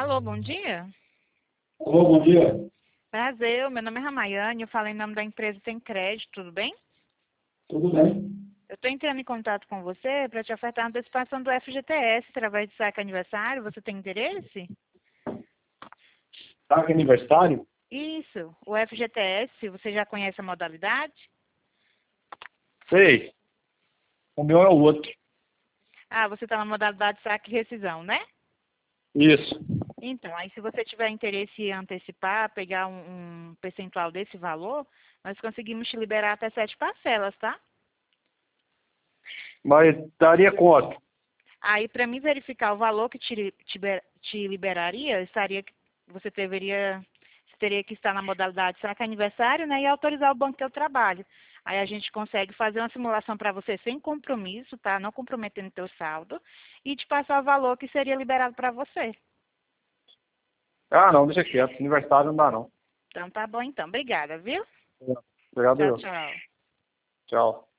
Alô, bom dia. Alô, bom dia. Prazer, meu nome é Ramayane, eu falo em nome da empresa Tem Crédito, tudo bem? Tudo bem? Eu estou entrando em contato com você para te ofertar uma antecipação do FGTS através de saque aniversário. Você tem interesse? Tá com aniversário? Isso, o FGTS, você já conhece a modalidade? Sei. O meu é o outro. Ah, você está na modalidade saque e rescisão, né? Isso. Então, aí se você tiver interesse em antecipar, pegar um percentual desse valor, nós conseguimos te liberar até 7 parcelas, tá? Mas daria quanto? Aí, para mim verificar o valor que te liberaria, você teria que estar na modalidade saque aniversário, né, e autorizar o banco que eu trabalho. Aí a gente consegue fazer uma simulação para você sem compromisso, tá? Não comprometendo teu saldo, e te passar o valor que seria liberado para você. Ah, não, deixa quieto. Aniversário não dá, não. Então tá bom então. Obrigada, viu? Obrigado, Tchau, eu. tchau. Tchau.